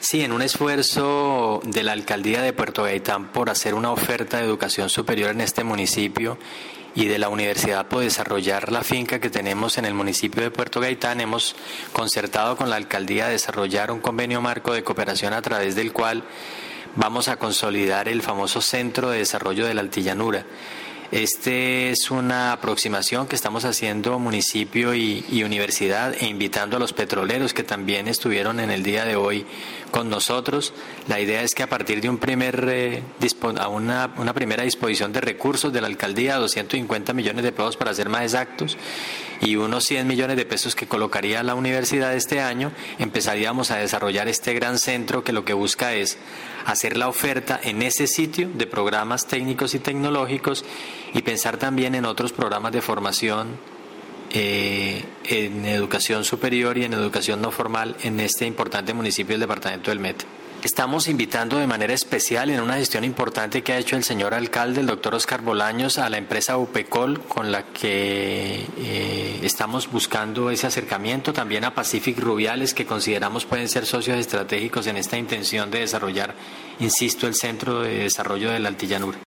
Sí, en un esfuerzo de la Alcaldía de Puerto Gaitán por hacer una oferta de educación superior en este municipio y de la universidad por desarrollar la finca que tenemos en el municipio de Puerto Gaitán, hemos concertado con la Alcaldía a desarrollar un convenio marco de cooperación a través del cual vamos a consolidar el famoso Centro de Desarrollo de la Altillanura. Este es una aproximación que estamos haciendo municipio y universidad e invitando a los petroleros que también estuvieron en el día de hoy con nosotros. La idea es que a partir de una primera disposición de recursos de la alcaldía, 250 millones de pesos para ser más exactos, y unos 100 millones de pesos que colocaría la universidad este año, empezaríamos a desarrollar este gran centro que lo que busca es hacer la oferta en ese sitio de programas técnicos y tecnológicos y pensar también en otros programas de formación en educación superior y en educación no formal en este importante municipio del departamento del Meta. Estamos invitando de manera especial en una gestión importante que ha hecho el señor alcalde, el doctor Oscar Bolaños, a la empresa UPECOL, con la que estamos buscando ese acercamiento, también a Pacific Rubiales, que consideramos pueden ser socios estratégicos en esta intención de desarrollar, insisto, el Centro de Desarrollo de la Altillanura.